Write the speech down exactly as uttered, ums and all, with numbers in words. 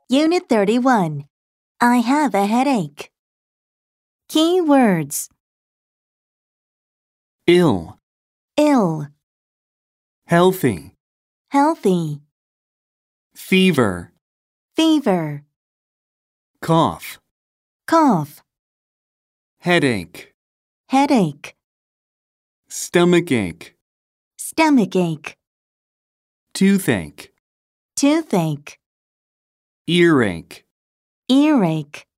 Unit thirty-one. I have a headache. Key words. Ill, Ill, healthy, healthy, fever, fever, cough, cough, headache, headache, stomachache, stomachache, toothache, toothache, earache. earache.